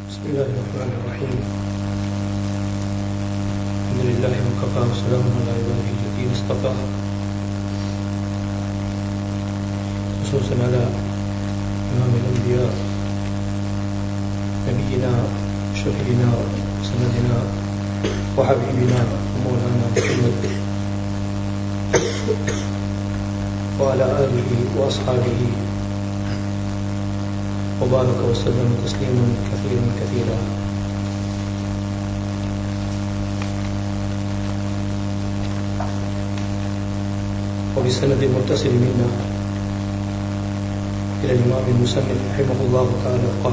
بسم الله الرحمن الرحيم. الحمد لله وكفى وسلام على عباده الذين اصطفى، خصوصا على إمام الأنبياء نبينا شفيعنا وسندنا وحبيبنا ومولانا محمد وعلى آله وأصحابه وبارك وسلم تسليما كثيرا كثيرا. وبسند متصل منا إلى الإمام المصنف رحمه الله تعالى قال: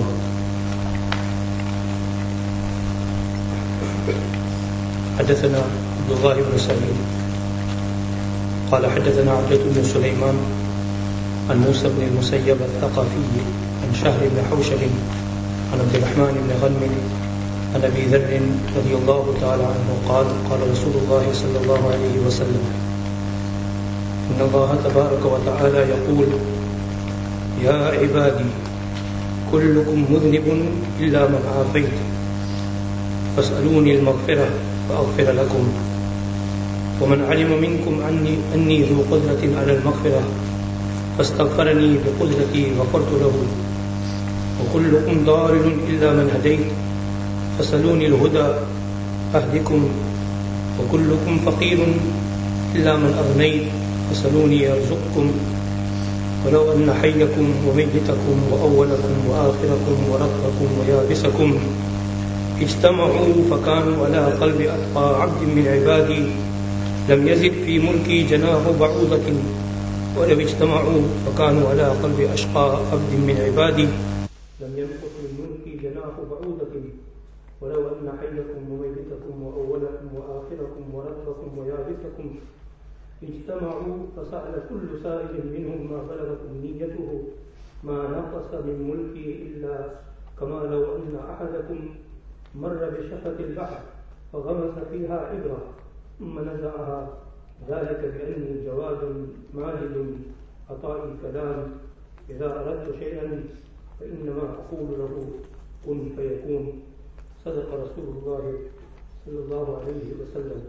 حدثنا عبد الله بن سعيد قال حدثنا عبدة بن سليمان عن موسى بن المسيب الثقفي عن شهر بن حوشب عن عبد الرحمن بن غنم عن أبي ذر رضي الله تعالى عنه قال: قال رسول الله صلى الله عليه وسلم: إن الله تبارك وتعالى يقول: يا عبادي كلكم مذنب إلا من عافيت فاسألوني المغفرة فأغفر لكم، ومن علم منكم أني ذو قدرة على المغفرة فاستغفرني بقدرتي غفرت له، وكلكم ضال إلا من هديت فاسألوني الهدى أهدكم، وكلكم فقير إلا من أغنيت فاسألوني أرزقكم، ولو أن حيكم وميتكم وأولكم وآخركم ورقكم ويابسكم اجتمعوا فكانوا على قلب أتقى عبد من عبادي لم يزد في ملكي جناح بعوضة، ولو اجتمعوا فكانوا على قلب أشقى عبد من عبادي لم ينقص من ملكي جناح بعوضة، ولو أن حيكم وميتكم وأولكم وآخركم ورقكم ويابسكم اجتمعوا فسأل كل سائل منهم ما بلغت نيته ما نقص من ملكي إلا كما لو أن أحدكم مر بشفة البحر فغمس فيها إبرة ثم نزعها، ذلك بأني جواد ماجد عطاء الكلام إذا أردت شيئا فإنما أقول له كن فيكون. صدق رسول الله صلى الله عليه وسلم.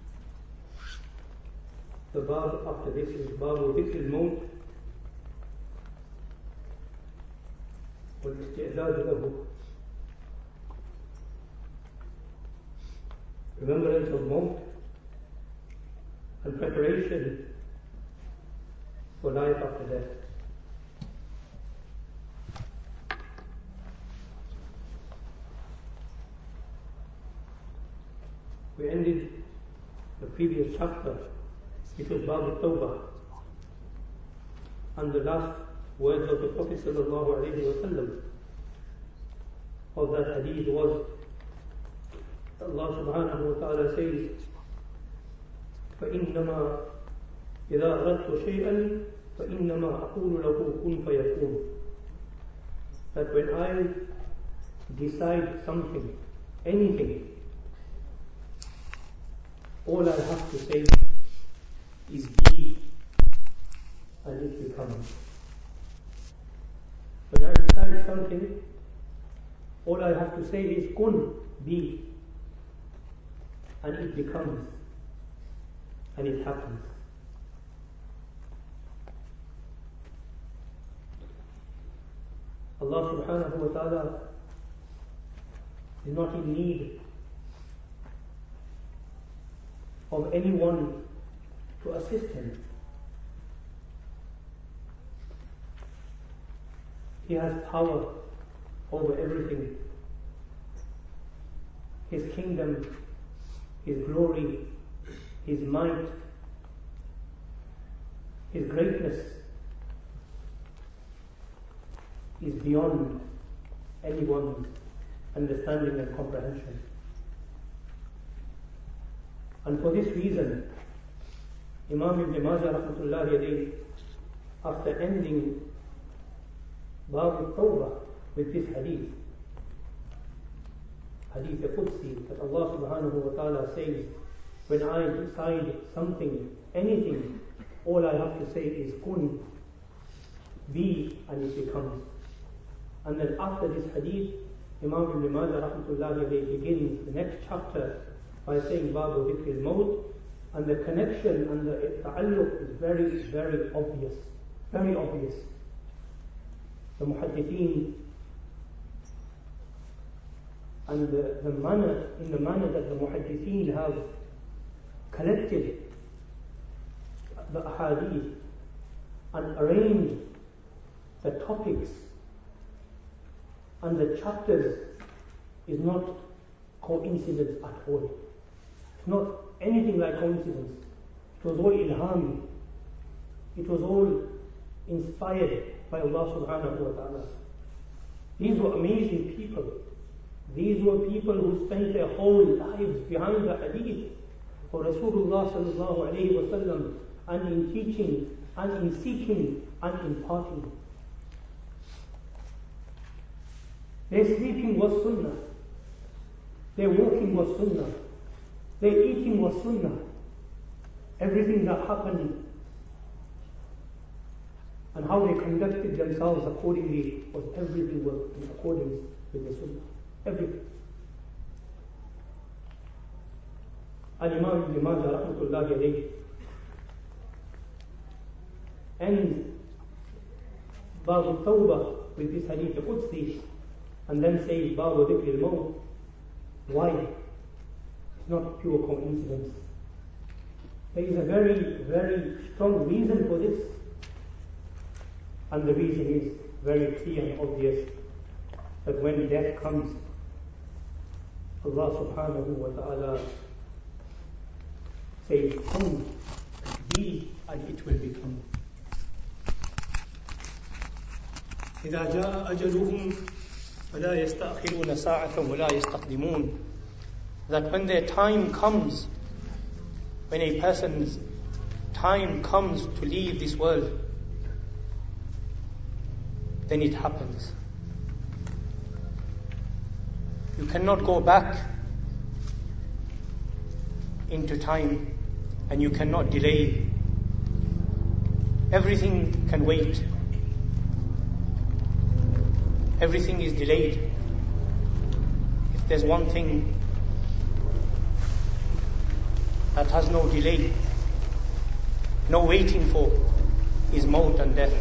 The bab after this is Babu Dhikr al-Maut wal-isti'dad lahu, remembrance of Maut and preparation for life after death. We ended the previous chapter, it was Bab al-Tawbah, and the last words of the Prophet sallallahu alayhi wa sallam of that hadith was, Allah subhanahu wa ta'ala says, فَإِنَّمَا إِذَا أَرَدْتُ شَيْئًا فَإِنَّمَا أَقُولُ لَهُ كُنْ فَيَكُونُ. That when I decide something, anything, all I have to say is be, and it becomes. When I decide something, all I have to say is kun, be, and it becomes, and it happens. Allah subhanahu wa ta'ala is not in need of anyone to assist him. He has power over everything. His kingdom, His glory, His might, His greatness is beyond anyone's understanding and comprehension. And for this reason, Imam Ibn Majah rahmatullahi alayhi, after ending Bab al-Tawbah with this hadith Qudsi, that Allah subhanahu wa ta'ala says, when I decide something, anything, all I have to say is kun, be, and it becomes. And then after this hadith, Imam Ibn Majah rahmatullahi alayhi begins the next chapter by saying Babu Dhikr al-Maut, and the connection and the ta'alluq is very, very obvious. Very obvious. The muhaddithin and the manner that the muhaddithin have collected the ahadith and arranged the topics and the chapters is not coincidence at all. It's not anything like coincidence. It was all ilhami. It was all inspired by Allah subhanahu wa ta'ala. These were amazing people. These were people who spent their whole lives behind the hadith for Rasulullah sallallahu alayhi wa sallam, and in teaching, and in seeking, and imparting. Their sleeping was sunnah. Their walking was sunnah. Their eating was sunnah. Everything that happened and how they conducted themselves accordingly was everything was in accordance with the sunnah. Everything. Al-Imam Ibn Majah rahmatullahi alayhi ends Babu Tawbah with this hadith Qudsi, and then says Babu Dhikr al-Maut. Why? It's not pure coincidence. There is a very, very strong reason for this, and the reason is very clear and obvious, that when death comes, Allah subhanahu wa ta'ala says, "Come, be, and it will become." إذا جاء أجلهم فلا يستأخرون ساعة ولا يستقدمون. That when their time comes, when a person's time comes to leave this world, then it happens. You cannot go back into time, and you cannot delay. Everything can wait. Everything is delayed. If there's one thing that has no delay, no waiting for, is maut and death.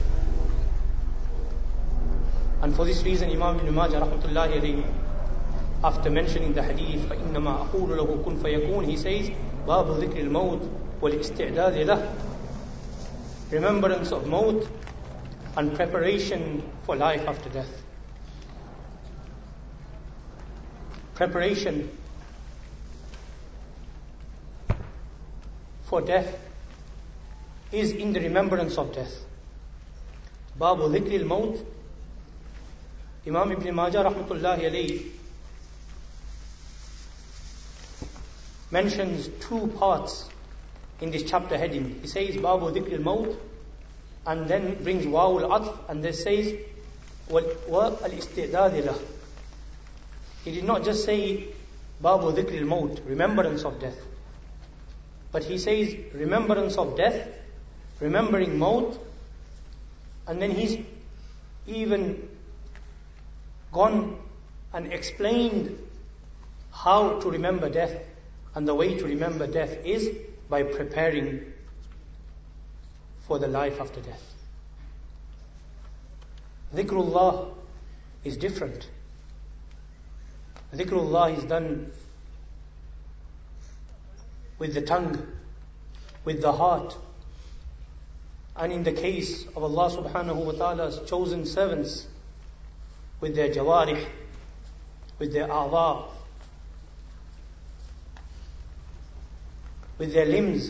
And for this reason, Imam Ibn Majah rahmatullahi alayhi, after mentioning the hadith, فَإِنَّمَا أَقُولُ لَهُ كُنْ فَيَكُونُ, he says, بَابُ ذِكْرِ الْمَوْتِ وَالْإِسْتِعْدَادِ لَهُ. Remembrance of maut and preparation for life after death. Preparation for death is in the remembrance of death. Babu Dhikr al-Maut. Imam Ibn Majah rahmatullahi alayhi mentions two parts in this chapter heading. He says Babu Dhikr al-Maut, and then brings Waw al-Atf, and then says wa al-Istidad lah. He did not just say Babu Dhikr al-Maut, remembrance of death, but he says remembrance of death, remembering maut, and then he's even gone and explained how to remember death, and the way to remember death is by preparing for the life after death. Dhikrullah is different. Dhikrullah is done with the tongue, with the heart, and in the case of Allah subhanahu wa ta'ala's chosen servants, with their jawarih, with their a'dha, with their limbs.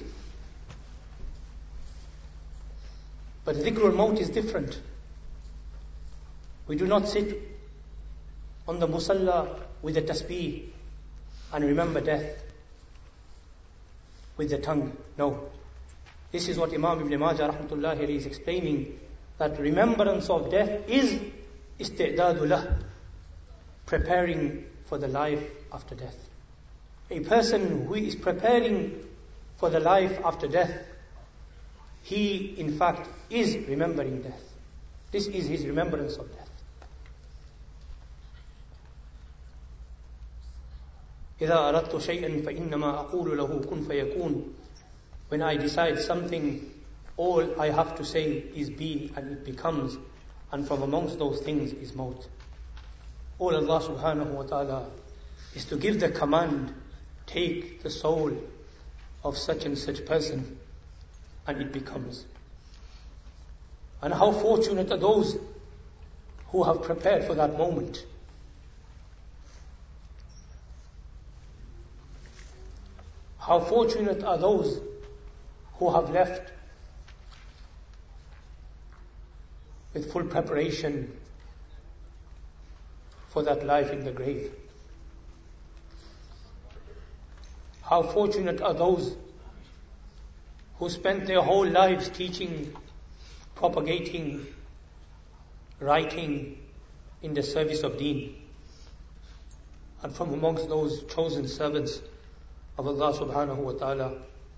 But dhikrul maut is different. We do not sit on the musalla with a tasbih and remember death with the tongue. No. This is what Imam Ibn Majah rahmatullahi alayhi is explaining, that remembrance of death is istidadullah, preparing for the life after death. A person who is preparing for the life after death, he in fact is remembering death. This is his remembrance of death. إذا أردت شيئا فإنما أقول له كن فيكون. When I decide something, all I have to say is be, and it becomes. And from amongst those things is maut. All Allah subhanahu wa ta'ala is to give the command, take the soul of such and such person, and it becomes. And how fortunate are those who have prepared for that moment. How fortunate are those who have left with full preparation for that life in the grave. How fortunate are those who spent their whole lives teaching, propagating, writing in the service of Deen. And from amongst those chosen servants of Allah subhanahu wa ta'ala,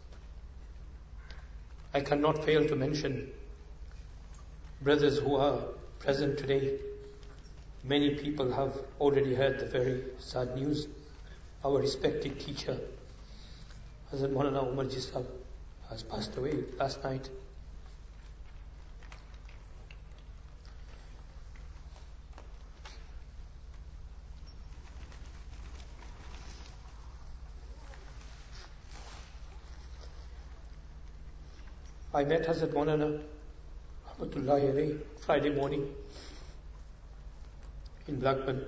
I cannot fail to mention brothers who are present today. Many people have already heard the very sad news. Our respected teacher, Hazrat Maulana Umar Jisab, has passed away last night. I met Hazrat Maulana Rahmatullahi Alayhi Friday morning in Blackburn,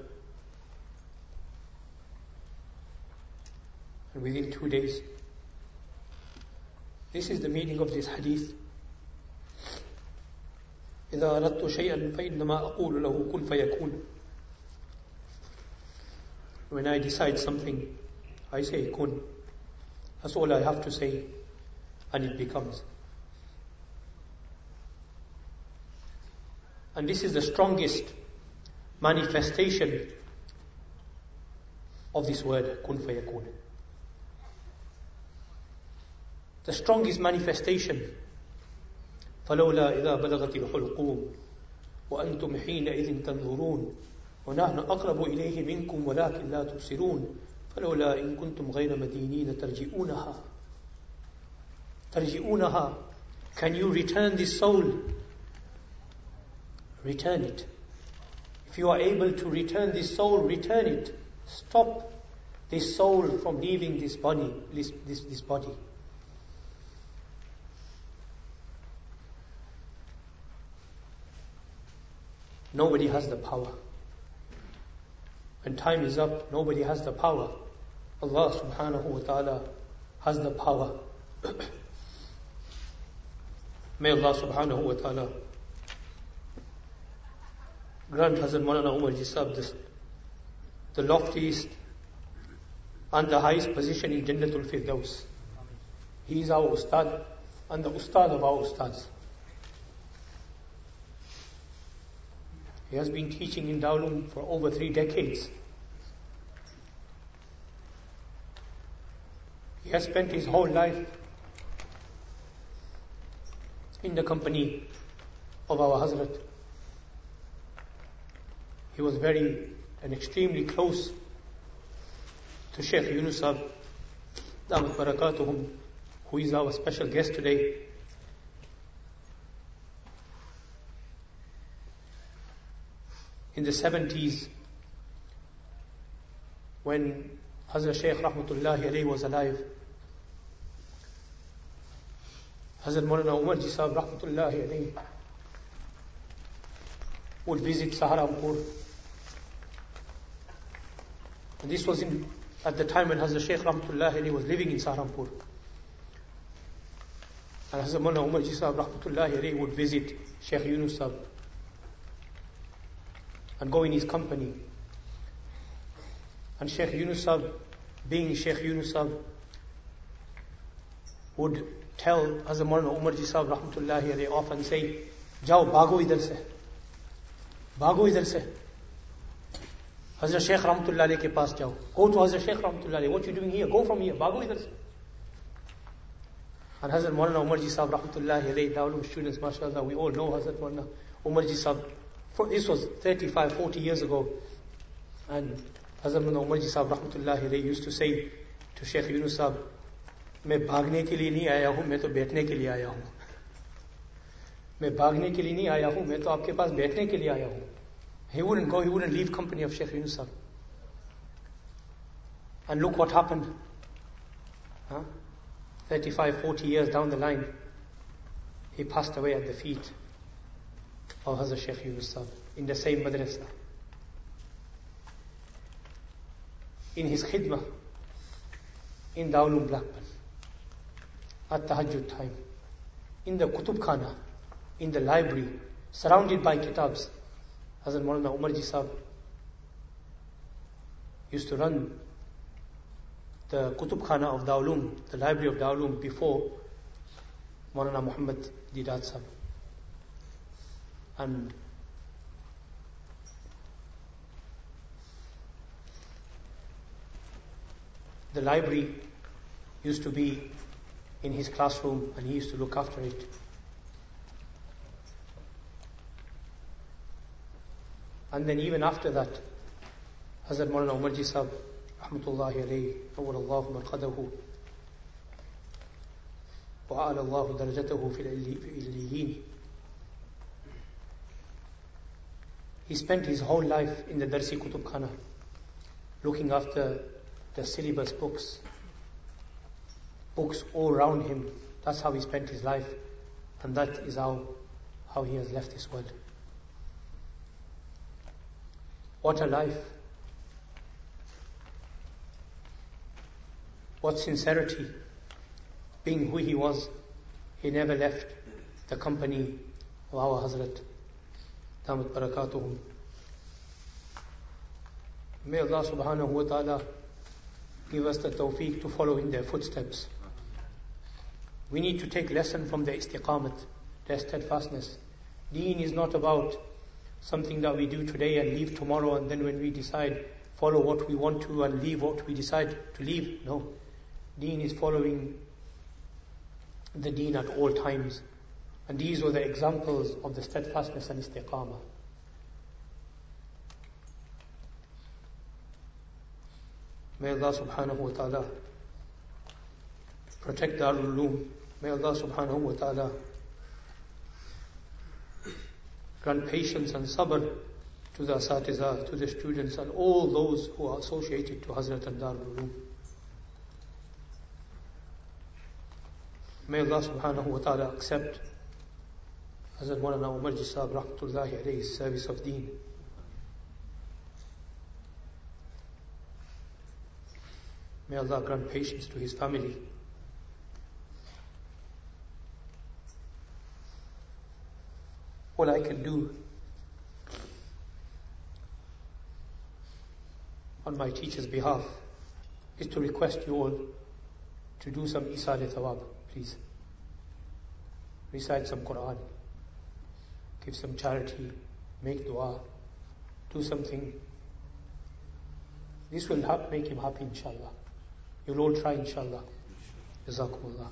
and within 2 days, this is the meaning of this hadith. إذا أردت شيئا فإنما أقول له كن فيكون. When I decide something, I say kun. That's all I have to say, and it becomes. And this is the strongest manifestation of this word, kun fayakun. The strongest manifestation. فَلَوْلَا إِذَا بَلَغَتِ الْحُلْقُومِ وَأَنْتُمْ حِينَئِذٍ تَنْظُرُونَ وَنَحْنُ أَقْرَبُ إِلَيْهِ مِنْكُمْ وَلَكِنْ لَا تُبْصِرُونَ فَلَوْلَا إِن كُنْتُمْ غَيْرَ مَدِينِينَ تَرْجِئُونَهَا. Can you return this soul? Return it. If you are able to return this soul, return it. Stop this soul from leaving this body. This body. Nobody has the power. When time is up, nobody has the power. Allah subhanahu wa ta'ala has the power. May Allah subhanahu wa ta'ala grant Hazrat Maulana Umar Jisab the loftiest and the highest position in Jannatul Firdaus. He is our Ustad and the Ustad of our Ustads. He has been teaching in Darul for over 3 decades. He has spent his whole life in the company of our Hazrat. He was very and extremely close to Shaykh Yunus Sahib, Damat Barakatuhum, who is our special guest today. In the 70s, when Hazrat Shaykh Rahmatullahi Alayhi was alive, Hazrat Maulana Umar Jisab Rahmatullahi Alayhi would visit Saharanpur. And this was at the time when Hazrat Shaykh Rahmatullahi Alayhi was living in Saharanpur. And Hazrat Maulana Umar Jisab Rahmatullahi Alayhi would visit Shaykh Yunus Sahib and go in his company. And Shaykh Yunus Sahib, being Shaykh Yunus Sahib, would tell Hazrat Maulana Umar Jisab Rahmatullahi Alayhi off and say, "Jao, bhago idhar se. Bhago idhar se. Hazrat Shaykh Rahmatullahi Alayhi ke paas jao. Go to Hazrat Shaykh Rahmatullahi Alayhi. What you doing here? Go from here. Bhago idhar se." And Hazrat Maulana Umar Jisab Rahmatullahi Alayhi, Darul students, mashallah, we all know Hazrat Maulana Umar Jisab. This was 35, 40 years ago. And Hazrat Mullah Umar Ji Sahab Rahmatullahi Alayhi used to say to Sheikh Yunus Sahab, मैं भागने के लिए नहीं आया हूं, मैं तो बैठने के लिए आया हूं. मैं भागने के लिए नहीं आया हूं, मैं तो आपके पास बैठने के लिए आया हूं. He wouldn't go, he wouldn't leave company of Sheikh Yunus Sahab. And look what happened. 35, 40 years down the line, he passed away at the feet of Hazrat Sheikh Yunus Sahab in the same madrasa. In his khidmah, in Darul Blackburn, at Tahajjud time, in the Kutub Khana, in the library, surrounded by kitabs. Hazrat Maulana Umar Ji Sahab used to run the Kutub Khana of Dawlum, the library of Dawlum, before Maulana Muhammad Didat Sahab. And the library used to be in his classroom and he used to look after it. And then even after that, Hazrat Maulana Umar Ji Sahab Rahmatullahi Alayhi Nawwar Allahu Marqadahu wa a'ala Allahu darajatahu fil illiyin. He spent his whole life in the Darsi Kutub Khana, looking after the syllabus books all around him. That's how he spent his life, and that is how he has left this world. What a life. What sincerity. Being who he was, he never left the company of our Hazrat. Damat barakatuhum. May Allah subhanahu wa ta'ala give us the tawfiq to follow in their footsteps. We need to take lesson from their istiqamat, their steadfastness. Deen is not about something that we do today and leave tomorrow, and then when we decide, follow what we want to and leave what we decide to leave. No. Deen is following the deen at all times. And these were the examples of the steadfastness and istiqamah. May Allah subhanahu wa ta'ala protect Darul Uloom. May Allah subhanahu wa ta'ala grant patience and sabr to the asatiza, to the students and all those who are associated to Hazrat and Darul Uloom. May Allah subhanahu wa ta'ala accept Hazrat Maulana Umar Ji Sahab Rahmatullahi Alayhi's service of deen. May Allah grant patience to his family. All I can do on my teacher's behalf is to request you all to do some Isal Thawab, please. Recite some Quran, give some charity, make dua, do something. This will make him happy, inshallah. You'll all try, inshallah. Jazakumullah.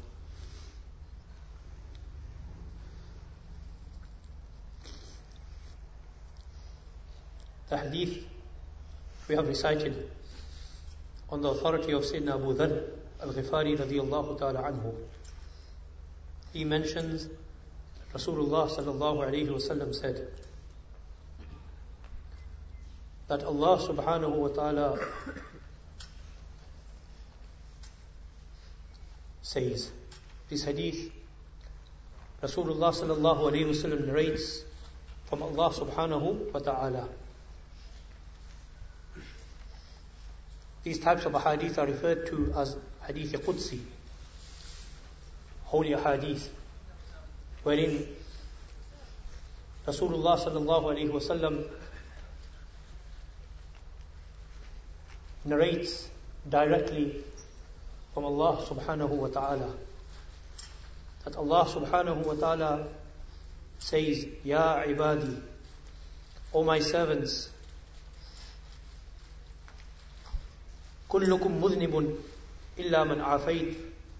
The hadith we have recited on the authority of Sayyidina Abu Dharr al-Ghifari radiyallahu ta'ala anhu. He mentions Rasulullah sallallahu alayhi wa sallam said that Allah subhanahu wa ta'ala says, this hadith, Rasulullah sallallahu alayhi wa sallam narrates from Allah subhanahu wa ta'ala. These types of hadith are referred to as hadith Qudsi, holy hadith, wherein Rasulullah sallallahu alayhi wa sallam narrates directly from Allah subhanahu wa ta'ala. That Allah subhanahu wa ta'ala says, Ya ibadi, O my servants, kullukum mudhnibun illa man afayt.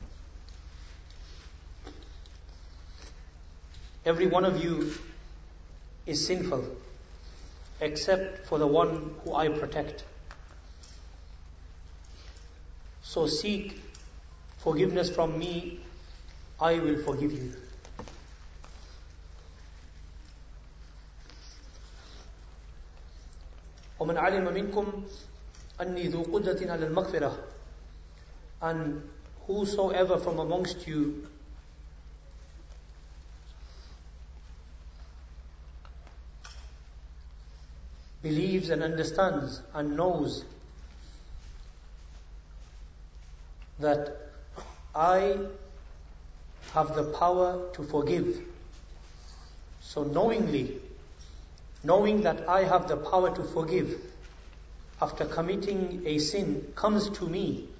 Every one of you is sinful except for the one who I protect. So seek forgiveness from me, I will forgive you. وَمَنْ عَلِمَ مِنْكُمْ أَنِّي ذُو قُدْرَةٍ عَلَى الْمَغْفِرَةِ. And whosoever from amongst you believes and understands and knows that I have the power to forgive. So knowing that I have the power to forgive after committing a sin comes to me,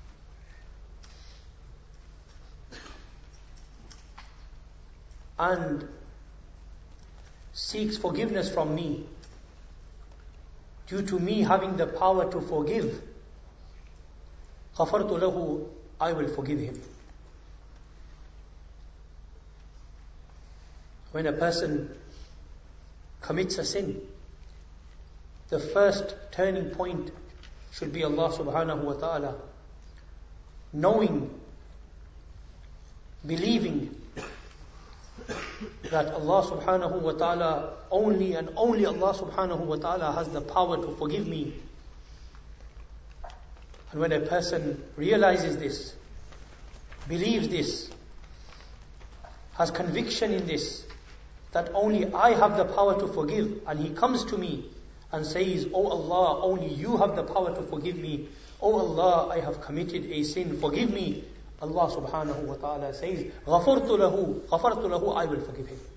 and seeks forgiveness from me due to me having the power to forgive, غَفَرْتُ لَهُ, I will forgive him. When a person commits a sin, the first turning point should be Allah subhanahu wa ta'ala. Knowing, believing that Allah subhanahu wa ta'ala, only and only Allah subhanahu wa ta'ala has the power to forgive me. And when a person realizes this, believes this, has conviction in this, that only I have the power to forgive, and he comes to me and says, "Oh Allah, only you have the power to forgive me. Oh Allah, I have committed a sin, forgive me." Allah subhanahu wa ta'ala says, غَفَرْتُ لَهُ, I will forgive him.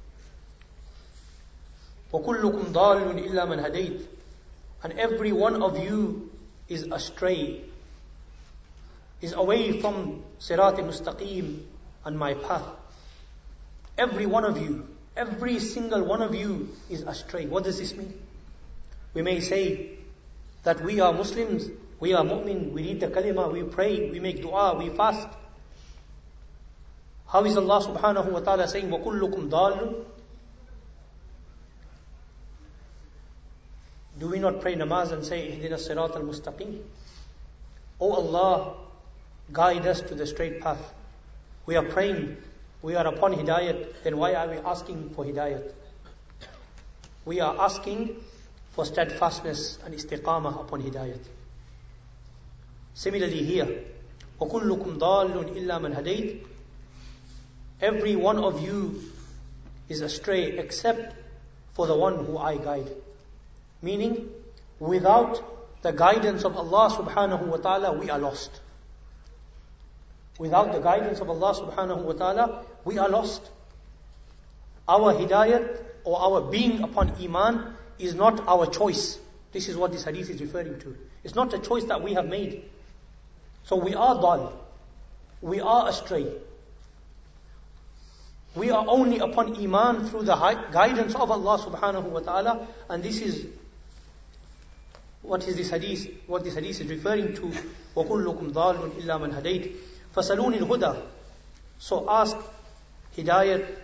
وَكُلُّكُمْ ضَالٌ إِلَّا مَنْ هَدَيْتُ. And every one of you is astray, is away from Sirat Mustaqim and my path. Every one of you, every single one of you is astray. What does this mean? We may say that we are Muslims, we are mu'min, we read the kalima, we pray, we make dua, we fast. How is Allah subhanahu wa ta'ala saying, وَكُلُّكُمْ ضَالٌ? Do we not pray namaz and say, اهدنا الصراط المستقيم? Oh Allah, guide us to the straight path. We are praying, we are upon hidayat, then why are we asking for hidayat? We are asking for steadfastness and istiqamah upon hidayat. Similarly here, وَكُلُّكُمْ ضَالٌ إِلَّا مَنْ هَدَيْتُ. Every one of you is astray except for the one who I guide. Meaning, without the guidance of Allah subhanahu wa ta'ala, we are lost. Without the guidance of Allah subhanahu wa ta'ala, we are lost. Our hidayat or our being upon iman is not our choice. This is what this hadith is referring to. It's not a choice that we have made. So we are dal. We are astray. We are only upon iman through the guidance of Allah subhanahu wa ta'ala. And this is what this hadith is referring to. وَكُلُّكُمْ ضَالٌ إِلَّا مَنْ هَدَيْتُ فَسَلُونِ الْهُدَى. So ask hidayat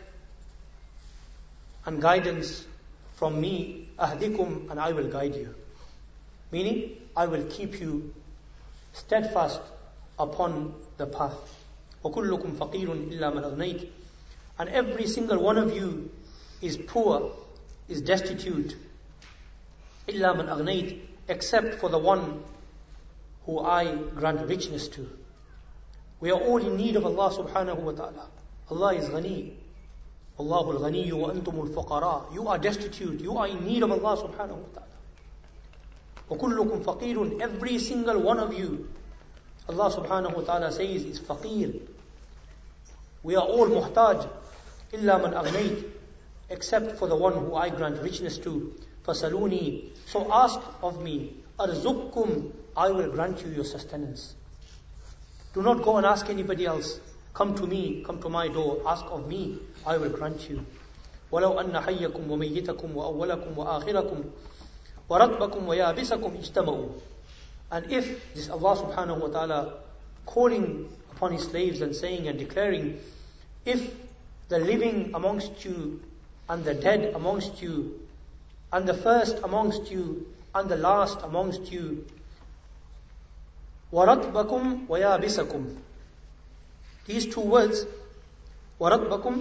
and guidance from me, أَهْدِكُمْ, and I will guide you. Meaning, I will keep you steadfast upon the path. وَكُلُّكُمْ فَقِيرٌ إِلَّا مَنْ أَغْنَيْتُ. And every single one of you is poor, is destitute, إِلَّا مَنْ أَغْنَيْتُ, except for the one who I grant richness to. We are all in need of Allah subhanahu wa ta'ala. Allah is ghani. Allahu al-ghani wa antum al-fuqara. You are destitute, you are in need of Allah subhanahu wa ta'ala. وَكُلُّكُمْ فَقِيرٌ. Every single one of you, Allah subhanahu wa ta'ala says, is faqir. We are all muhtaj. إِلَّا مَنْ أَغْنَيْتُ, except for the one who I grant richness to. فَسَلُونِي. So ask of me. أَرْزُقْكُمْ. I will grant you your sustenance. Do not go and ask anybody else. Come to me, come to my door, ask of me, I will grant you. وَلَوْ أَنَّ حَيَّكُمْ وَمَيِّتَكُمْ وَأَوَّلَكُمْ وَآخِرَكُمْ وَرَطْبَكُمْ وَيَابِسَكُمْ اجْتَمَعُوا. And if this Allah subhanahu wa ta'ala calling upon His slaves and saying and declaring, if the living amongst you and the dead amongst you and the first amongst you and the last amongst you وَرَطْبَكُمْ وَيَابِسَكُمْ. These two words, وَرَطْبَكُمْ,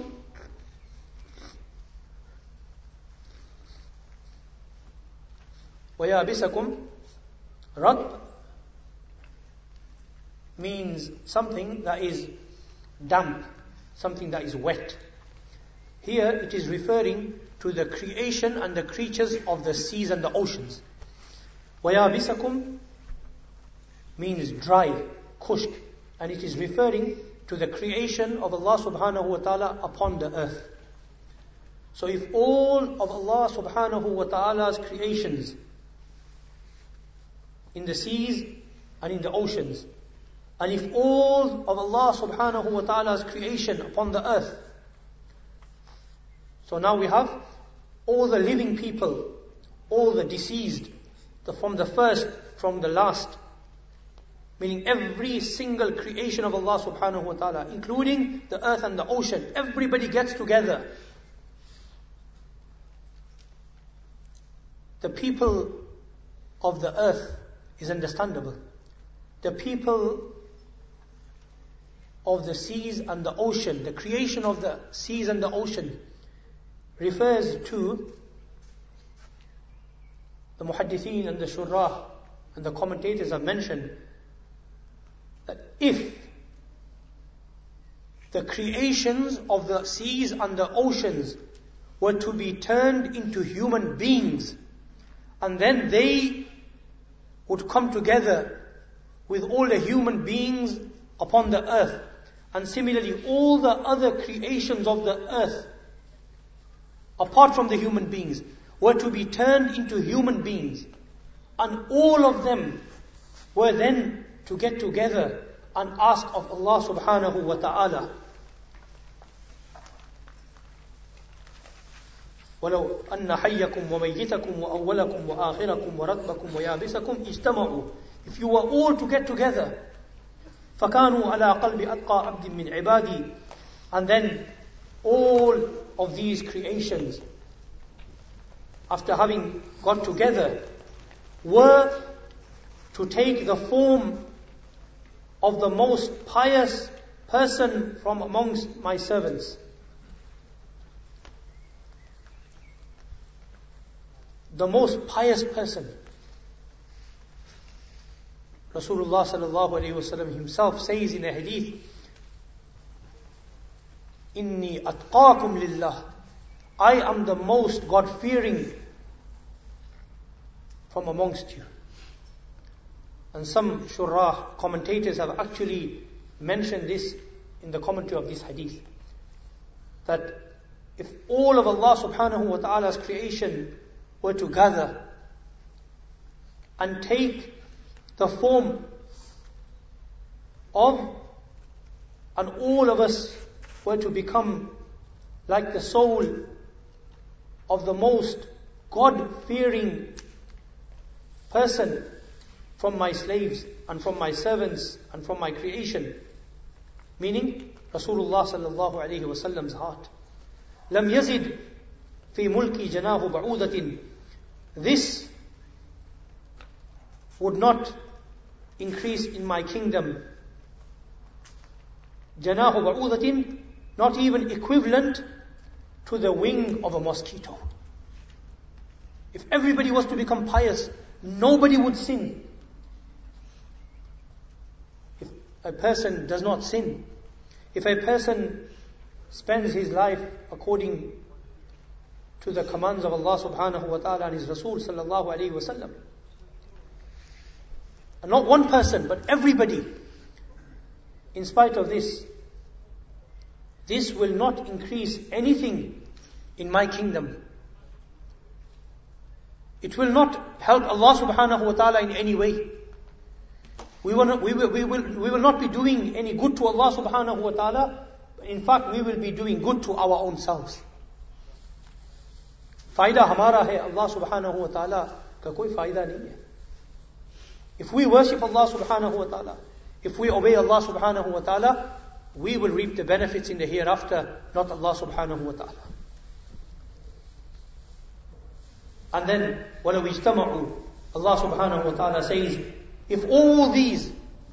وَيَابِسَكُمْ. Ratb means something that is damp, something that is wet. Here it is referring to the creation and the creatures of the seas and the oceans. وَيَابِسَكُمْ means dry, khushk, and it is referring to the creation of Allah subhanahu wa ta'ala upon the earth. So if all of Allah subhanahu wa ta'ala's creations in the seas and in the oceans, and if all of Allah subhanahu wa ta'ala's creation upon the earth, so now we have all the living people, all the deceased, from the first, from the last, meaning every single creation of Allah subhanahu wa ta'ala, including the earth and the ocean, everybody gets together. The people of the earth is understandable. The people of the seas and the ocean, the creation of the seas and the ocean, refers to the muhaddithin and the shurrah and the commentators have mentioned that if the creations of the seas and the oceans were to be turned into human beings, and then they would come together with all the human beings upon the earth, and similarly all the other creations of the earth, apart from the human beings, were to be turned into human beings, and all of them were then to get together and ask of Allah subhanahu wa ta'ala, وَلَوْ أَنَّ حَيَّكُمْ وَمَيِّتَكُمْ وَأَوَّلَكُمْ وَآخِرَكُمْ وَرَطْبَكُمْ وَيَابِسَكُمْ اجْتَمَعُوا. If you were all to get together, فَكَانُوا عَلَىٰ قَلْبِ أَتْقَى عَبْدٍ مِّنْ عِبَادِي, and then all of these creations, after having got together, were to take the form of the most pious person from amongst my servants. The most pious person. Rasulullah sallallahu alayhi wa sallam himself says in a hadith, Inni atqaakum lillah. I am the most God-fearing from amongst you. And some shurrah, commentators, have actually mentioned this in the commentary of this hadith. That if all of Allah subhanahu wa ta'ala's creation were to gather and take the form of, and all of us were to become like the soul of the most God-fearing person from my slaves and from my servants and from my creation, meaning Rasulullah sallallahu alayhi wa sallam's heart. لم يزد في ملكي جناح بعوضة. This would not increase in my kingdom. جناح بعوضة, not even equivalent to the wing of a mosquito. If everybody was to become pious, nobody would sin. If a person does not sin, if a person spends his life according to the commands of Allah subhanahu wa ta'ala and His Rasul sallallahu alayhi wa sallam, and not one person, but everybody, in spite of this will not increase anything in my kingdom. It will not help Allah subhanahu wa ta'ala in any way. We will not be doing any good to Allah subhanahu wa ta'ala. In fact, we will be doing good to our own selves. फायदा हमारा है, Allah subhanahu wa ta'ala का कोई फायदा नहीं है. If we worship Allah subhanahu wa ta'ala, if we obey Allah subhanahu wa ta'ala, we will reap the benefits in the hereafter, not Allah subhanahu wa ta'ala. And then, وَلَوْ اجْتَمَعُوا, Allah subhanahu wa ta'ala says, if all these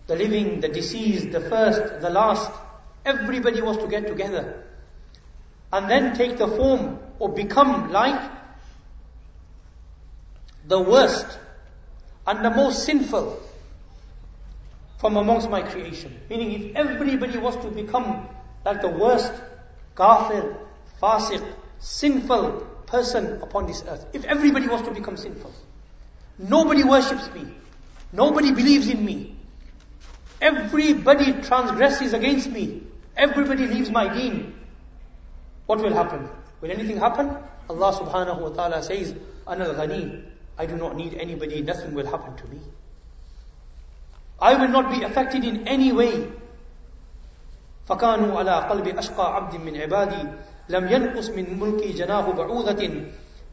the living, the deceased, the first, the last, everybody was to get together and then take the form or become like the worst and the most sinful from amongst my creation. Meaning, if everybody was to become like the worst kafir, fasiq, sinful person upon this earth, if everybody was to become sinful, nobody worships me, nobody believes in me, everybody transgresses against me, everybody leaves my deen, what will happen? Will anything happen? Allah subhanahu wa ta'ala says, Ana al-Ghani, I do not need anybody, nothing will happen to me. I will not be affected in any way. فَكَانُوا عَلَىٰ قَلْبِ أَشْقَى عَبْدٍ مِّنْ عِبَادِي لَمْ يَنْقُصْ مِنْ مُلْكِي جَنَاهُ بَعُوذَةٍ.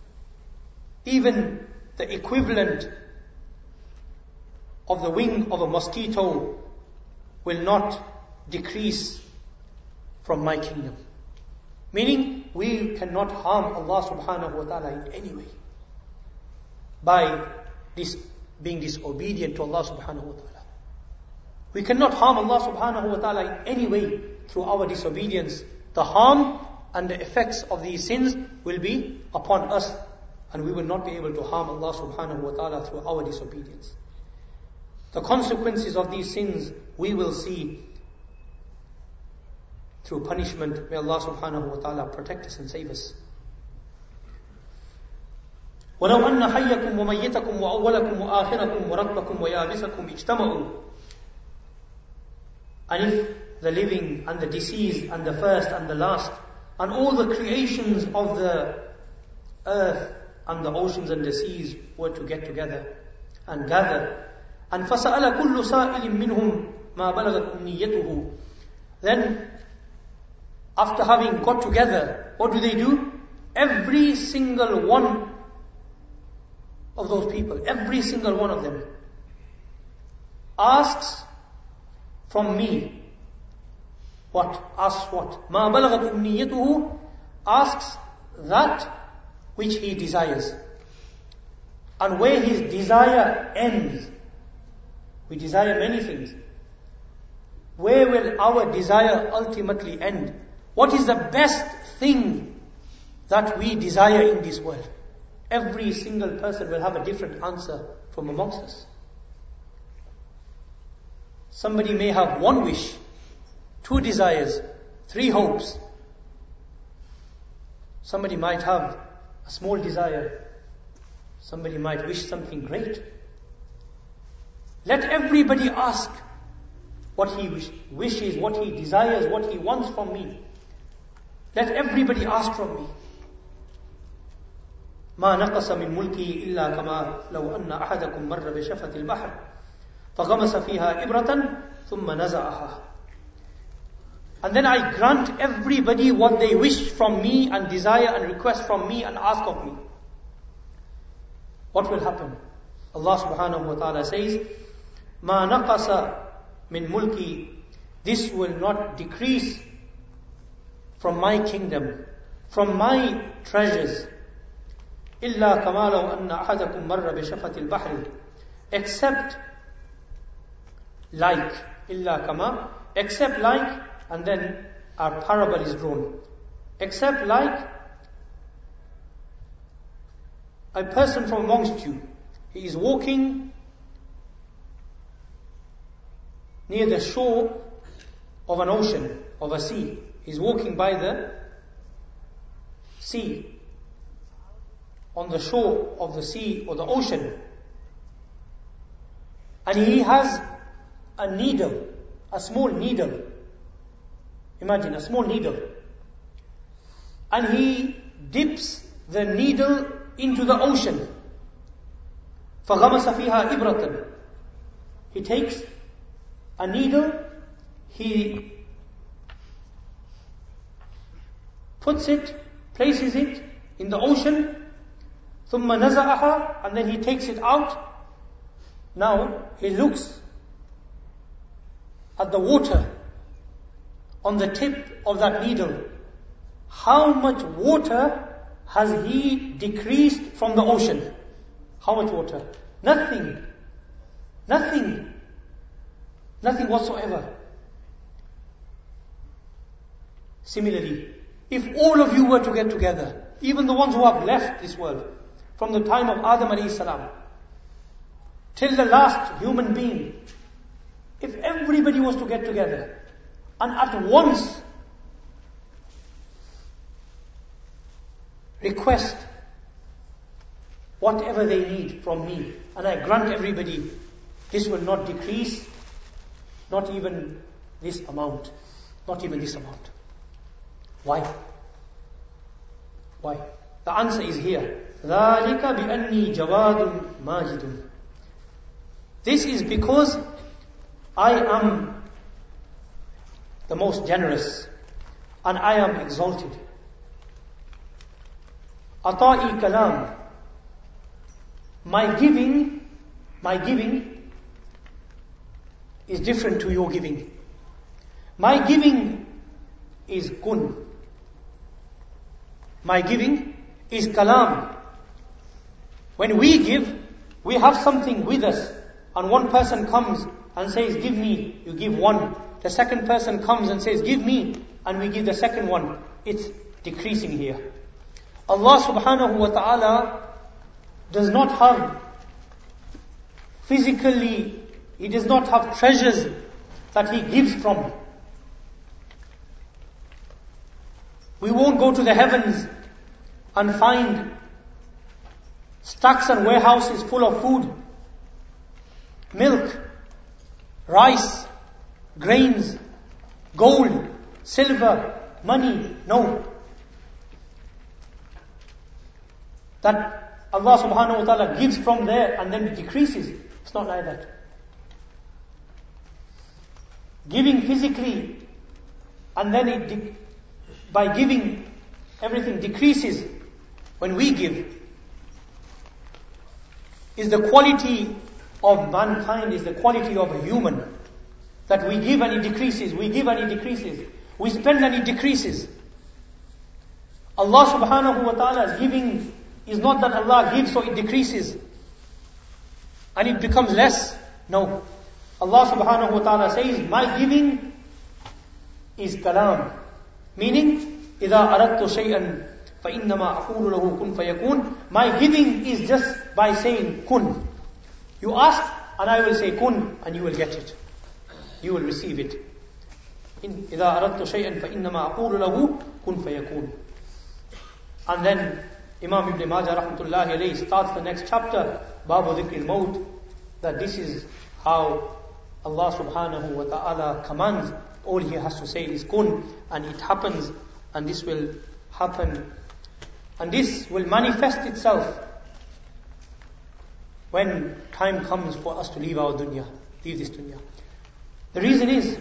Even the equivalent of the wing of a mosquito will not decrease from my kingdom. Meaning, we cannot harm Allah subhanahu wa ta'ala in any way by being disobedient to Allah subhanahu wa ta'ala. We cannot harm Allah subhanahu wa ta'ala in any way through our disobedience. The harm and the effects of these sins will be upon us, and we will not be able to harm Allah subhanahu wa ta'ala through our disobedience. The consequences of these sins we will see through punishment. May Allah subhanahu wa ta'ala protect us and save us. وَلَوْ أَنَّ حَيَّكُمْ وَمَيِّتَكُمْ وَأَوَّلَكُمْ وَآخِرَكُمْ وَرَبَّكُمْ وَيَابِسَكُمْ اجْتَمَعُوا. And if the living and the deceased and the first and the last and all the creations of the earth and the oceans and the seas were to get together and gather, and فَسَأَلَ كُلُّ سَائِلٍ مِّنْهُمْ مَا بَلَغَتْ أُمْنِيَّتُهُ. Then, after having got together, what do? Every single one of those people, every single one of them, asks from me. What? Asks what? مَا بَلَغَتْ أُمْنِيَّتُهُ. Asks that which he desires. And where his desire ends, we desire many things. Where will our desire ultimately end? What is the best thing that we desire in this world? Every single person will have a different answer from amongst us. Somebody may have one wish, 2 desires, 3 hopes. Somebody might have a small desire. Somebody might wish something great. Let everybody ask what he wishes, what he desires, what he wants from me. Let everybody ask from me. ما نقص من ملكي إلا كما لو أن أحدكم مر بشفة البحر فغمس فيها إبرة ثم نزعها. And then I grant everybody what they wish from me and desire and request from me and ask of me. What will happen? Allah subhanahu wa ta'ala says, ما نقص من ملكي. This will not decrease from my kingdom, from my treasures. إلا كما لو أن أحدكم مر بشفة البحر. Except like. إلا كما. Except like. And then our parable is drawn. Except like a person from amongst you. He is walking near the shore of an ocean, of a sea. He's walking by the sea, on the shore of the sea or the ocean. And he has a needle, a small needle. Imagine a small needle. And he dips the needle into the ocean. فَغَمَسَ فِيهَا إِبْرَةً. He takes a needle, he puts it, places it in the ocean, ثُمَّ نَزَعَهَا, and then he takes it out. Now he looks at the water on the tip of that needle. How much water has he decreased from the ocean? How much water? Nothing. Nothing. Nothing whatsoever. Similarly, if all of you were to get together, even the ones who have left this world, from the time of Adam alayhi salam, till the last human being, if everybody was to get together, and at once request whatever they need from me, and I grant everybody, this will not decrease, not even this amount. Not even this amount. Why? Why? The answer is here. ذَلِكَ بِأَنِّي جَوَادٌ مَاجِدٌ. This is because I am the most generous and I am exalted. Ata'i kalam. My giving is different to your giving. My giving is kun. My giving is kalam. When we give, we have something with us, and one person comes and says, give me, you give one. The second person comes and says, give me, and we give the second one. It's decreasing here. Allah subhanahu wa ta'ala does not have physically, He does not have treasures that He gives from. We won't go to the heavens and find stacks and warehouses full of food, milk, rice, grains, gold, silver, money. No. That Allah subhanahu wa ta'ala gives from there and then it decreases. It's not like that. Giving physically and then by giving everything decreases when we give is the quality of mankind, is the quality of a human. That we give and it decreases, we give and it decreases, we spend and it decreases. Allah subhanahu wa ta'ala's giving is not that Allah gives so it decreases and it becomes less. No. Allah subhanahu wa ta'ala says, my giving is kalam. Meaning, إِذَا أَرَدْتُ شَيْئًا فَإِنَّمَا أَقُولُ لَهُ كُنْ فَيَكُونُ. My giving is just by saying kun. You ask and I will say kun and you will get it. You will receive it. إِذَا أَرَدْتُ شَيْئًا فَإِنَّمَا أَقُولُ لَهُ كُنْ فَيَكُونُ. And then Imam Ibn Majah rahmatullahi alayhi starts the next chapter, Babu Dhikr al-Maut, that this is how Allah subhanahu wa ta'ala commands. All he has to say is kun, and it happens, and this will happen. And this will manifest itself when time comes for us to leave our dunya, leave this dunya. The reason is,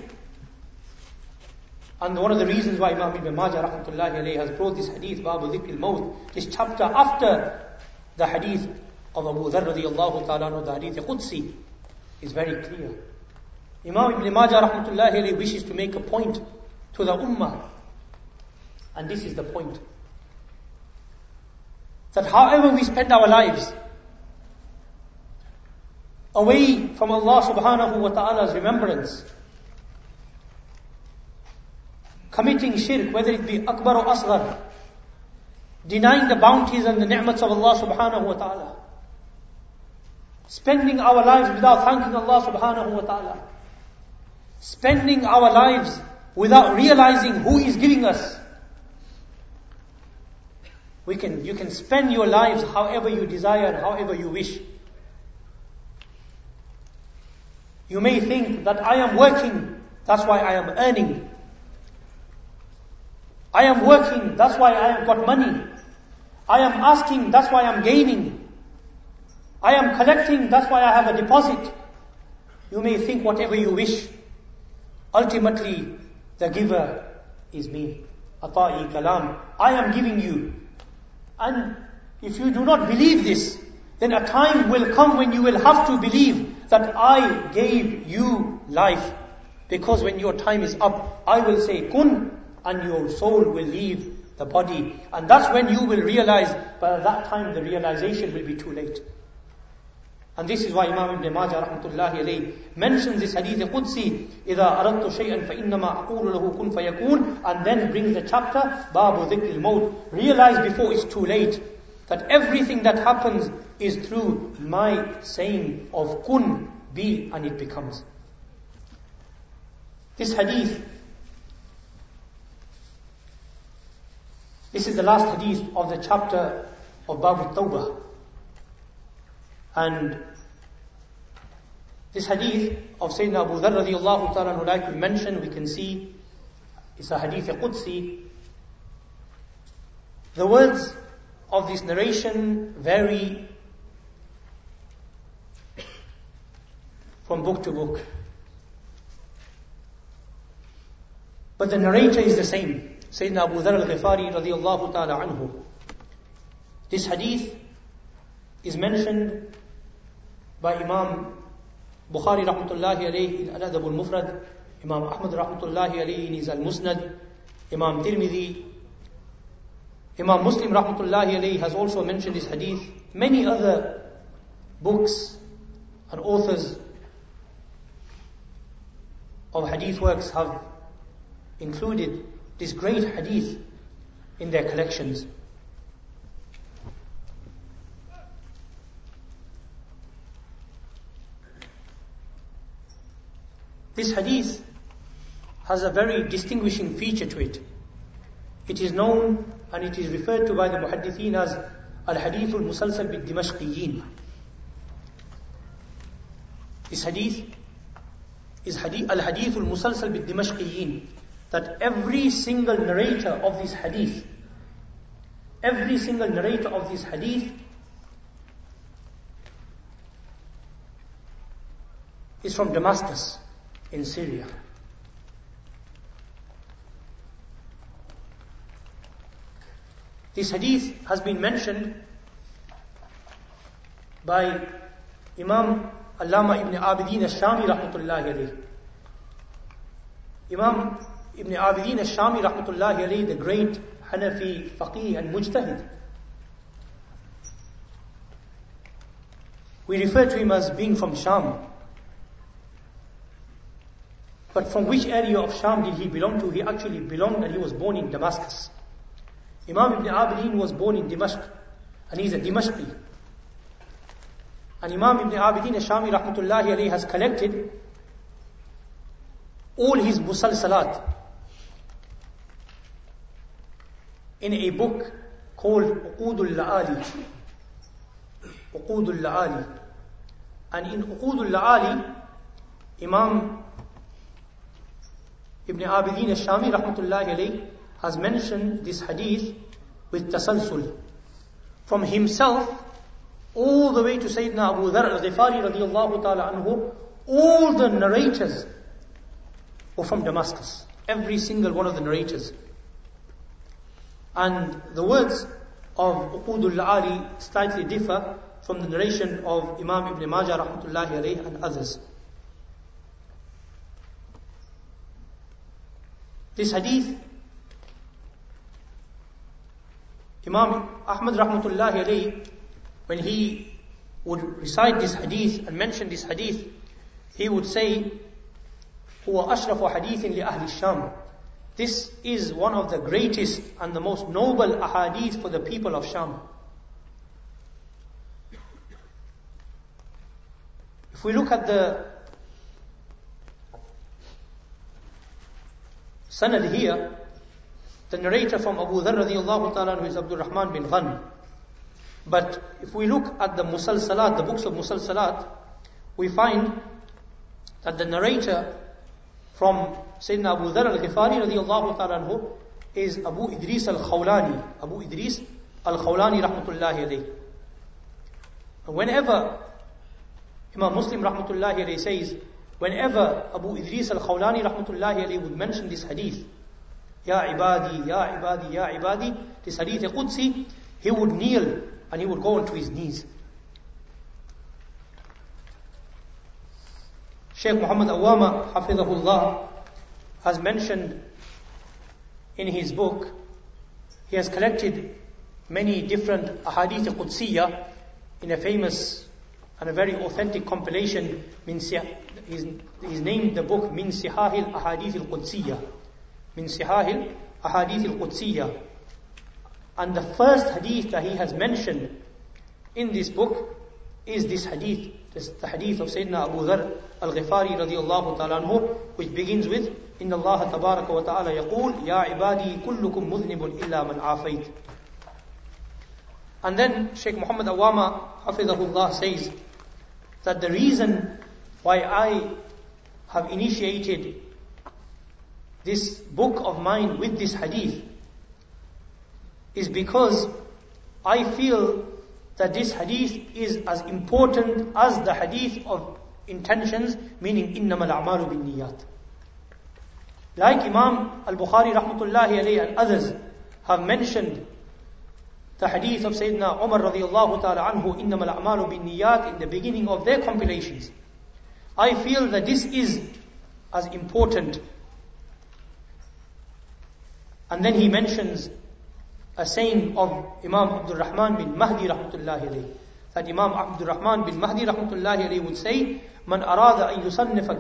and one of the reasons why Imam Ibn Majah rahmatullahi alayhi has brought this hadith, Babu Dhikr al-Maut, this chapter after the hadith of Abu Dharr radiyallahu ta'ala, the hadith Qudsi, is very clear. Imam Ibn Majah rahmatullahi alayhi wishes to make a point to the ummah. And this is the point. That however we spend our lives away from Allah subhanahu wa ta'ala's remembrance, committing shirk, whether it be akbar or asghar, denying the bounties and the ni'mats of Allah subhanahu wa ta'ala, spending our lives without thanking Allah subhanahu wa ta'ala, spending our lives without realizing who is giving us. You can spend your lives however you desire and however you wish. You may think that I am working, that's why I am earning. I am working, that's why I have got money. I am asking, that's why I am gaining. I am collecting, that's why I have a deposit. You may think whatever you wish. Ultimately, the giver is me. Ata'i kalam. I am giving you. And if you do not believe this, then a time will come when you will have to believe that I gave you life. Because when your time is up, I will say kun, and your soul will leave the body. And that's when you will realize, by that time the realization will be too late. And this is why Imam Ibn Majah rahmatullahi alayhi mentions this hadith Qudsi, إِذَا أَرَدْتُ شَيْئًا فَإِنَّمَا أَقُولُ لَهُ كُنْ فَيَكُونُ, and then brings the chapter, بَابُ ذِكْرِ الْمَوْتِ. Realize before it's too late that everything that happens is through my saying of kun, be, and it becomes. This hadith, this is the last hadith of the chapter of Bab al-Tawbah. And this hadith of Sayyidina Abu Dharr radiyallahu ta'ala, like we mentioned, we can see it's a hadith Qudsi. The words of this narration vary from book to book, but the narrator is the same, Sayyidina Abu Dharr al-Ghifari radiyallahu ta'ala anhu. This hadith is mentioned by Imam Bukhari rahmatullahi alayhi in Al-Adab al-Mufrad, Imam Ahmad rahmatullahi alayhi in his Al-Musnad, Imam Tirmidhi, Imam Muslim rahmatullahi alayhi has also mentioned this hadith. Many other books and authors of hadith works have included this great hadith in their collections. This hadith has a very distinguishing feature to it. It is known and it is referred to by the muhaddithin as al-hadith al-musalsal bid-dimashqiyin. This hadith is al-hadith al-musalsal bid-dimashqiyin, that every single narrator of this hadith is from Damascus in Syria. This hadith has been mentioned by Imam Allama Ibn Abidin al-Shami rahmatullahi alayhi. Imam Ibn Abidin al-Shami rahmatullahi alayhi, the great Hanafi faqih and mujtahid. We refer to him as being from Sham. But from which area of Sham did he belong to? He actually belonged and he was born in Damascus. Imam Ibn Abidin was born in Dimashq, and he's a Dimashqi. And Imam Ibn Abidin al-Shami rahmatullahi alayhi has collected all his musalsalat in a book called Uqudul La'ali. Uqudul La'ali. And in Uqudul La'ali, Imam Ibn Abidin al-Shami rahmatullahi alayhi has mentioned this hadith with tasalsul. From himself all the way to Sayyidina Abu Dharr al-Ghifari radiyallahu ta'ala anhu, all the narrators were from Damascus. Every single one of the narrators. And the words of Uqudul La'ali slightly differ from the narration of Imam Ibn Majah rahmatullahi alayhi and others. This hadith, Imam Ahmad rahmatullahi alayhi, when he would recite this hadith and mention this hadith, he would say, هو أشرف حديث لأهل الشام. This is one of the greatest and the most noble ahadith for the people of Sham. If we look at the sanad here, the narrator from Abu Dharr radiyallahu ta'ala anhu is Abdul Rahman bin Ghanm. But if we look at the musalsalat, the books of musalsalat, we find that the narrator from Sayyidina Abu Dharr al-Ghifari radiyallahu ta'ala anhu is Abu Idris al-Khawlani. Abu Idris al-Khawlani rahmatullahi alayhi. And whenever Imam Muslim rahmatullahi alayhi says, whenever Abu Idris al-Khawlani rahmatullahi alayhi would mention this hadith, Ya ibadi, Ya ibadi, Ya ibadi, this hadith Qudsi, he would kneel and he would go onto his knees. Shaykh Muhammad Awama hafidhahullah has mentioned in his book, he has collected many different ahadith Qudsiyya in a famous and a very authentic compilation. He's named the book Min Sihahil Ahadith al-Qudsiyya. Min Sihahil Ahadith al-Qudsiyya. And the first hadith that he has mentioned in this book is this hadith. This is the hadith of Sayyidina Abu Dharr al-Ghifari radiyallahu ta'ala anhu, which begins with Inna Allah tabaraka wa ta'ala yaqul Ya ibadi kullukum mudhnibun illa man afayt. And then Shaykh Muhammad Awama hafidhahullah says that the reason why I have initiated this book of mine with this hadith is because I feel that this hadith is as important as the hadith of intentions, meaning innamal a'malu bin niyat. Like Imam al-Bukhari rahmatullahi alayhi and others have mentioned the hadith of Sayyidina Umar radiyallahu ta'ala anhu, innamal a'malu bin niyat, in the beginning of their compilations. I feel that this is as important. And then he mentions a saying of Imam Abdul Rahman bin Mahdi rahmatullahi alayhi, that Imam Abdul Rahman bin Mahdi rahmatullahi alayhi would say, Man arada an yusannifa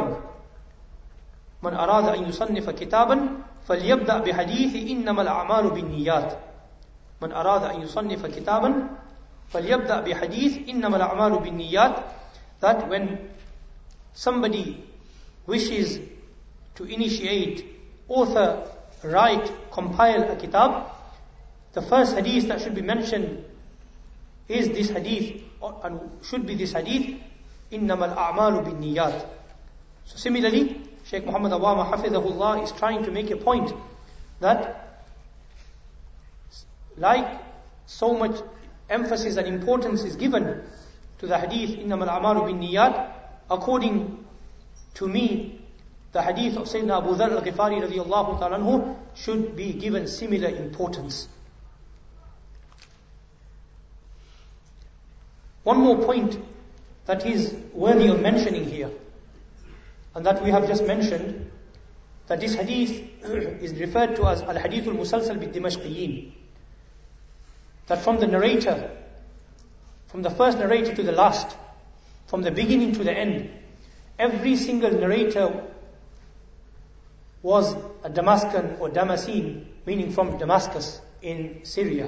kitaban, falyabda' bihadithi innamal a'malu bin niyat. Man arada an yusannifa kitaban, falyabda' bihadith innamal a'malu bin niyat. That when somebody wishes to initiate, author, write, compile a kitab, the first hadith that should be mentioned is this hadith, and should be this hadith, innamal a'malu bin niyat. So similarly, Shaykh Muhammad Awama hafidhahullah is trying to make a point that like so much emphasis and importance is given to the hadith innamal a'malu bin niyat, according to me, the hadith of Sayyidina Abu Dharr al-Ghifari radiyallahu ta'ala anhu should be given similar importance. One more point that is worthy of mentioning here, and that we have just mentioned, that this hadith is referred to as al-hadith al-musalsal bid-dimashqiyin. That from the narrator, from the first narrator to the last, from the beginning to the end, every single narrator was a Damascus or Damascene, meaning from Damascus in Syria.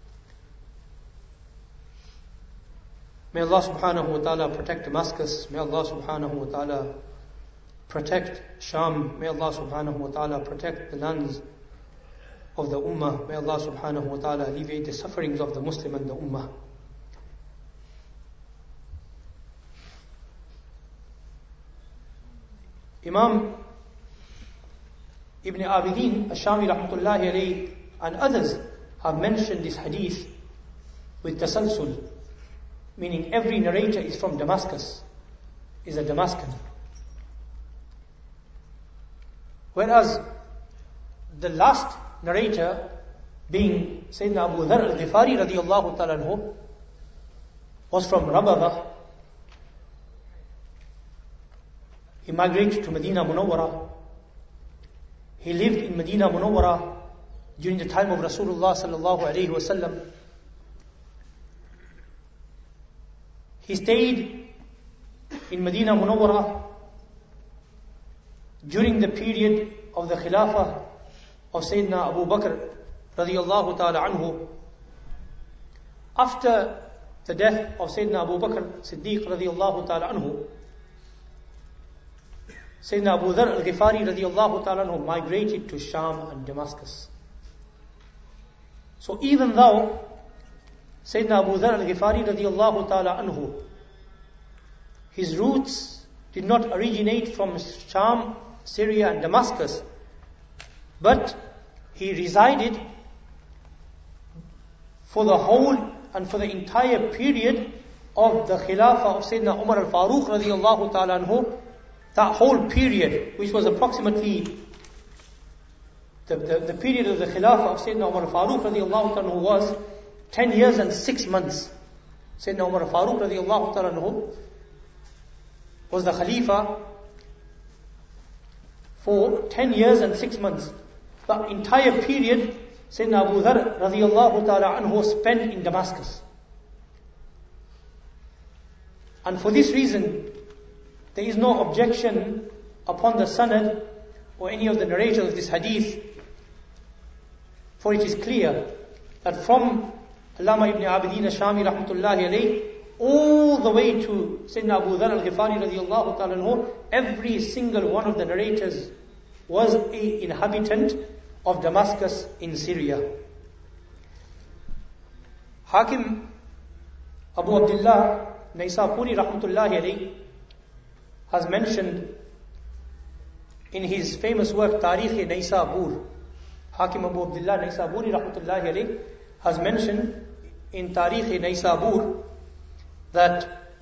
May Allah subhanahu wa ta'ala protect Damascus. May Allah subhanahu wa ta'ala protect Sham. May Allah subhanahu wa ta'ala protect the lands of the Ummah. May Allah subhanahu wa ta'ala alleviate the sufferings of the Muslim and the Ummah. Imam Ibn Abidin Ash-Shami rahmatullahi alayhi and others have mentioned this hadith with tasalsul, meaning every narrator is from Damascus, is a Damascus. Whereas the last narrator, being Sayyidina Abu Dharr al-Ghifari radiyallahu ta'ala anhu, was from Rabagh. He migrated to Medina Munawwara. He lived in Medina Munawwara during the time of Rasulullah sallallahu alayhi wasallam. He stayed in Medina Munawwara during the period of the Khilafah of Sayyidina Abu Bakr radiyallahu ta'ala anhu. After the death of Sayyidina Abu Bakr Siddiq radiyallahu ta'ala anhu, Sayyidina Abu Dharr al-Ghifari radiyallahu ta'ala anhu migrated to Sham and Damascus. So even though Sayyidina Abu Dharr al-Ghifari radiyallahu ta'ala anhu, his roots did not originate from Sham, Syria and Damascus, but he resided for the whole and for the entire period of the Khilafah of Sayyidina Umar al-Faruq radiyallahu ta'ala anhu. That whole period, which was approximately the period of the Khilafah of Sayyidina Umar al-Faruq radiyallahu ta'ala anhu, was 10 years and 6 months. Sayyidina Umar al-Faruq radiyallahu ta'ala anhu was the Khalifa for 10 years and 6 months. The entire period Sayyidina Abu Dharr radiyallahu ta'ala anhu spent in Damascus. And for this reason, there is no objection upon the sanad or any of the narrators of this hadith, for it is clear that from Allama ibn Abidin Shami rahmatullahi alayhi all the way to Sayyidina Abu Dharr al-Ghifari radiyallahu ta'ala anhu, every single one of the narrators was an inhabitant of Damascus in Syria. Hakim Abu Abdullah Naysaburi rahmatullahi alayhi has mentioned in his famous work Tarikh Naysabur. Hakim Abu Abdullah Naysaburi rahmatullahi alayhi has mentioned in Tarikh Naysabur that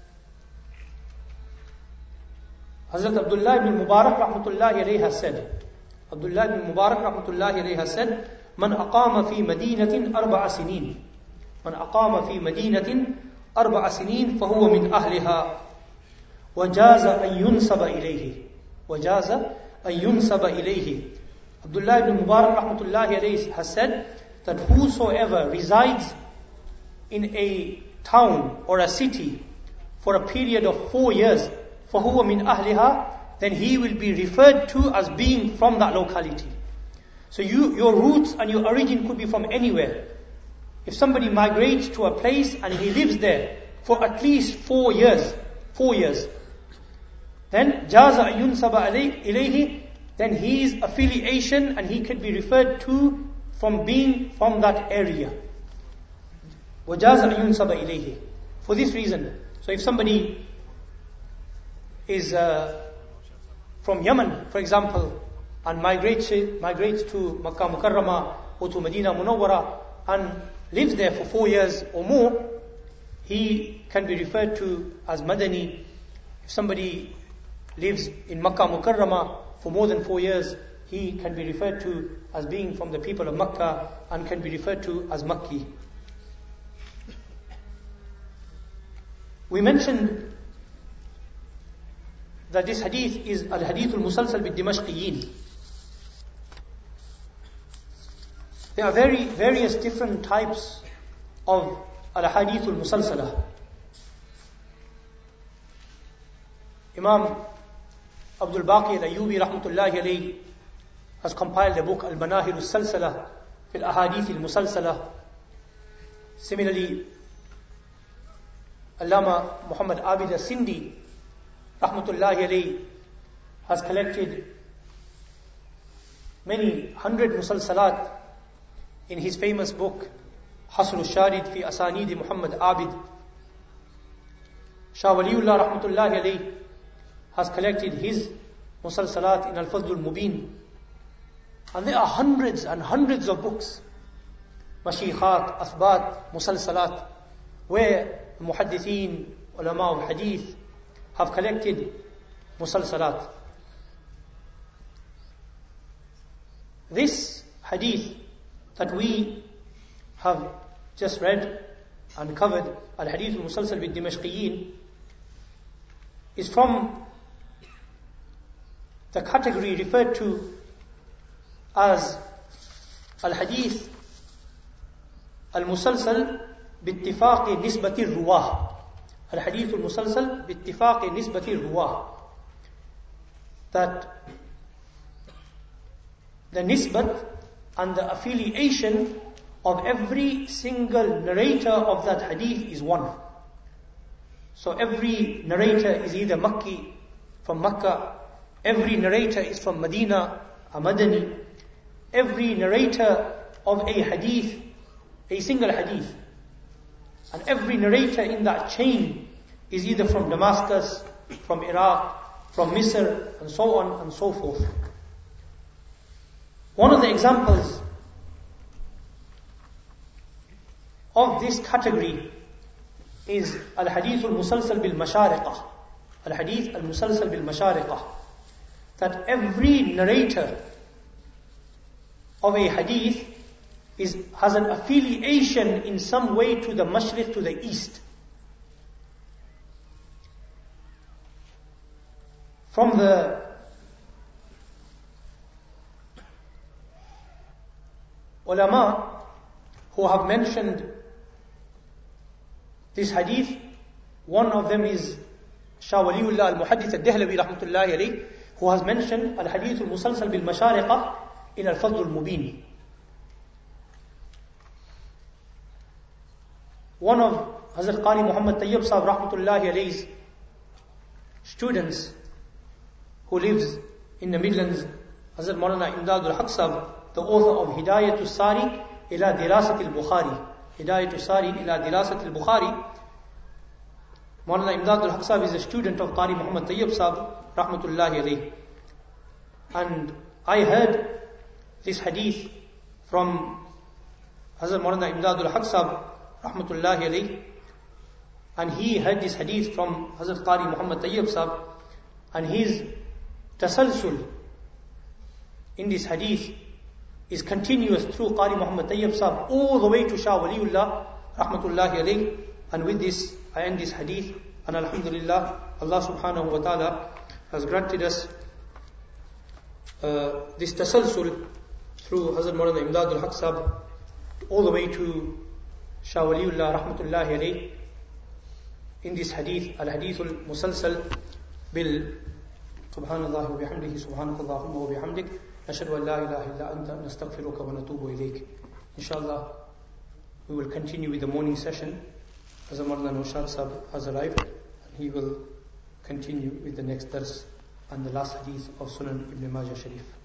Hazrat Abdullah ibn Mubarak rahmatullahi alayhi has said, Abdullah ibn Mubarak rahmatullahi alayhi has said, Man aqama fi madinatin arba'a sinin. Man aqama fi madinatin arba'a sinin fahuwa min ahliha. Wajaza an yunsaba ilayhi. Wajaza an yunsaba ilayhi. Abdullah ibn Mubarak rahmatullahi alayhi has said that whosoever resides in a town or a city for a period of 4 years, فَهُوَ مِنْ أَهْلِهَا, then he will be referred to as being from that locality. So your roots and your origin could be from anywhere. If somebody migrates to a place and he lives there for at least 4 years, then جَازَ أَيُّنْسَبَ إِلَيْهِ, then his affiliation and he could be referred to from being from that area. وَجَازَ أَن يُنْسَبَ إِلَيْهِ. For this reason, so if somebody is from Yemen, for example, and migrates to Makkah Mukarramah or to Medina Munawwara and lives there for 4 years or more, he can be referred to as Madani. If somebody lives in Makkah Mukarramah for more than 4 years, he can be referred to as being from the people of Makkah and can be referred to as Makki. We mentioned that this hadith is al-hadith al-musalsal bid-Dimashqiyin. There are various different types of al-hadith al-musalsalah. Imam Abdul Baqi al-Ayyubi rahmatullahi alayhi has compiled a book, Al-Manahir al-Salsalah fil ahadith al-musalsalah. Similarly, Allama Muhammad Abid al-Sindi rahmatullahi alayhi has collected many hundred musalsalat in his famous book Hasr al-Sharid fi Asanid Muhammad Abid. Shah Waliullah rahmatullahi alayhi has collected his musalsalat in Al-Fadl al-Mubin. And there are hundreds and hundreds of books, mashikhat, athbat, musalsalat, where muhaddithin, ulama of hadith have collected musalsalat. This hadith that we have just read and covered, al-hadith al-musalsal bid-Dimashqiyin, is from the category referred to as al-hadith al-musalsal باتفاق نسبة الرواه. الحديث المسلسل باتفاق نسبة الرواه. That the nisbat and the affiliation of every single narrator of that hadith is one. So every narrator is either Makki, from Makkah. Every narrator is from Medina, a Madani. Every narrator of a hadith, a single hadith, and every narrator in that chain is either from Damascus, from Iraq, from Misr, and so on and so forth. One of the examples of this category is Al-Hadith al-Musalsal bil-Mashariqah. Al-Hadith al-Musalsal bil-Mashariqah. That every narrator of a hadith has an affiliation in some way to the Mashriq, to the east. From the ulama who have mentioned this hadith, one of them is Shah Waliullah al-Muhaddith al-Dehlawi rahmatullahi alayh, who has mentioned al-Hadith al-Musalsal bil-Mashariqa in al-Fadl al-Mubin. One of Hazrat Qari Muhammad Tayyib Sahib rahmatullahi alayh's students who lives in the Midlands, Hazrat Maulana Imdad al-Haq Sahib, the author of Hidayatul Sari ila Dirasat al-Bukhari. Hidayatul Sari ila Dirasat al-Bukhari. Maulana Imdad al-Haq Sahib is a student of Qari Muhammad Tayyib Sahib rahmatullahi alayh. And I heard this hadith from Hazrat Maulana Imdad al-Haq Sahib rahmatullahi alayh, and he heard this hadith from Hazrat Qari Muhammad Tayyib Sahib, and his tasalsul in this hadith is continuous through Qari Muhammad Tayyib Sahib all the way to Shah Waliullah rahmatullahi alayh. And with this I end this hadith, and alhamdulillah, Allah subhanahu wa ta'ala has granted us this tasalsul through Hazrat Maulana Imdad al-Haq Sahib all the way to Shah Waliullah rahmatullahi alayh in this hadith, al-Hadith al-Musalsal bil Subhanallah wa bihamdihi, subhanakallahumma wa bihamdik, nashhadu an la ilaha illa anta, nastaghfiruka wa natubu ilayk. Inshallah, we will continue with the morning session. Hazrat Maulana Naushad Sahib has arrived, and he will continue with the next dars and the last hadith of Sunan Ibn Majah Sharif.